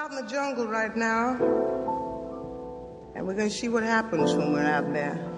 out in the jungle right now, and we're going to see what happens when we're out there.